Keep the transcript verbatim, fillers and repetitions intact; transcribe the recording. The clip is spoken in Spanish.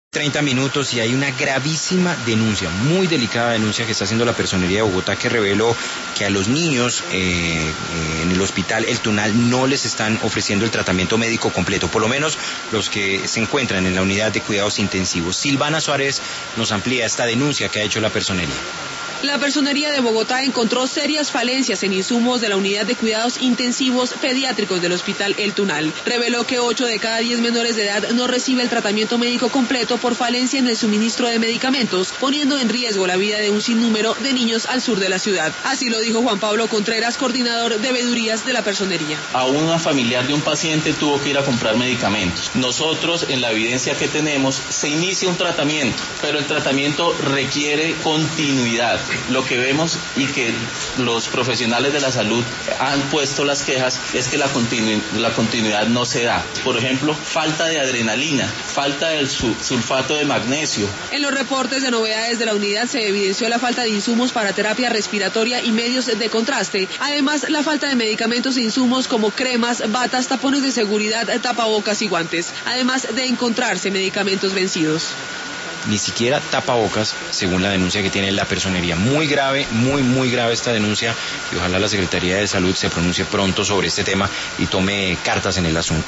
treinta minutos y hay una gravísima denuncia, muy delicada denuncia que está haciendo la Personería de Bogotá, que reveló que a los niños eh, eh, en el hospital El Tunal no les están ofreciendo el tratamiento médico completo, por lo menos los que se encuentran en la unidad de cuidados intensivos. Silvana Suárez nos amplía esta denuncia que ha hecho la Personería. La Personería de Bogotá encontró serias falencias en insumos de la unidad de cuidados intensivos pediátricos del Hospital El Tunal. Reveló que ocho de cada diez menores de edad no recibe el tratamiento médico completo por falencia en el suministro de medicamentos, poniendo en riesgo la vida de un sinnúmero de niños al sur de la ciudad. Así lo dijo Juan Pablo Contreras, coordinador de veedurías de la Personería. A una familiar de un paciente tuvo que ir a comprar medicamentos. Nosotros, en la evidencia que tenemos, se inicia un tratamiento, pero el tratamiento requiere continuidad. Lo que vemos y que los profesionales de la salud han puesto las quejas es que la, continu la continuidad no se da. Por ejemplo, falta de adrenalina, falta del su sulfato de magnesio. En los reportes de novedades de la unidad se evidenció la falta de insumos para terapia respiratoria y medios de contraste. Además, la falta de medicamentos e insumos como cremas, batas, tapones de seguridad, tapabocas y guantes. Además de encontrarse medicamentos vencidos. Ni siquiera tapabocas, según la denuncia que tiene la Personería. Muy grave, muy, muy grave esta denuncia, y ojalá la Secretaría de Salud se pronuncie pronto sobre este tema y tome cartas en el asunto.